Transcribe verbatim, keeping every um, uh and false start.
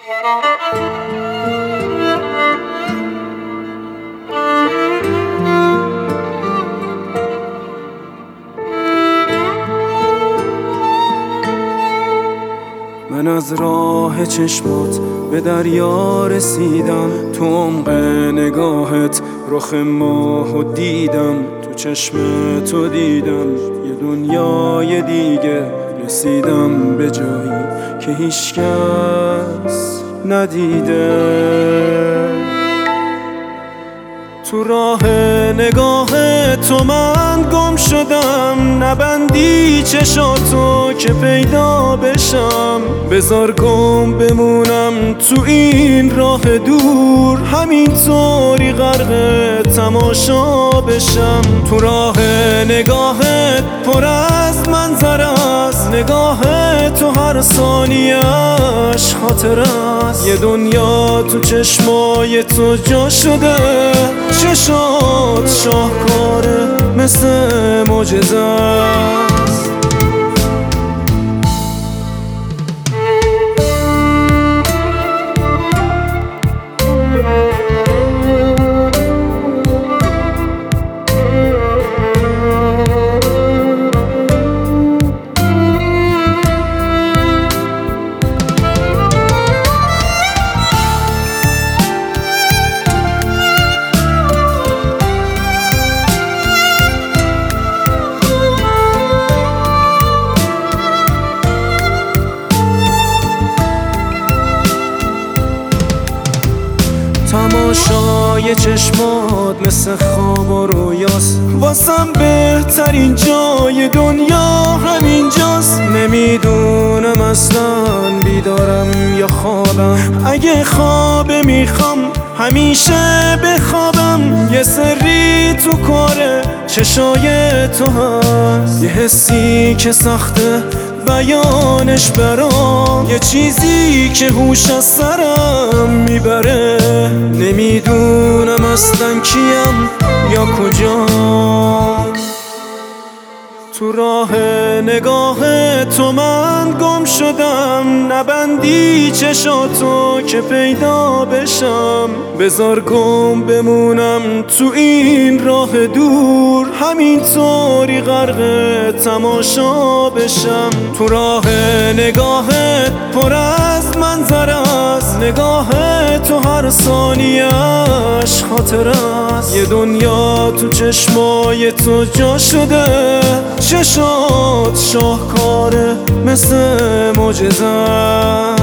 من از راه چشمات به دریا رسیدم، تو عمق نگاهت رخ ماهو دیدم، تو چشم تو دیدم یه دنیای دیگه، رسیدم به جایی که هیچ کس ندیده. تو راه نگاه تو من گم شدم، نبندی چشاتو که پیدا بشم، بذار گم بمونم تو این راه دور، همینطوری غرق تماشا بشم. تو راه نگاهت پر از منظر است، نگاه تو هر ثانیه‌اش خاطر است، یه دنیا تو چشمای تو جا شده، چشات شاهکاره مثل معجزه است. تماشای چشمات مثل خواب و رویاست، واسم بهترین جای دنیا همینجاست. نمیدونم اصلا بیدارم یا خوابم، اگه خواب میخوام همیشه بخوابم. یه سری تو کار چشای تو هست، یه حسی که سخته بیانش برام، یه چیزی که هوش از سرم میبره. نمیدونم اصلا کیم یا کجام، تو راه نگاه تو من گم شدم، نبندی چشاتو که پیدا بشم، بذار گم بمونم تو این راه دور، همینطوری غرق تماشا بشم. تو راه نگاهت پر از منظر است، نگاه تو هر ثانیه‌اش خاطر است، یه دنیا تو چشمای تو جا شده، چشات شاهکاره مثل معجزه.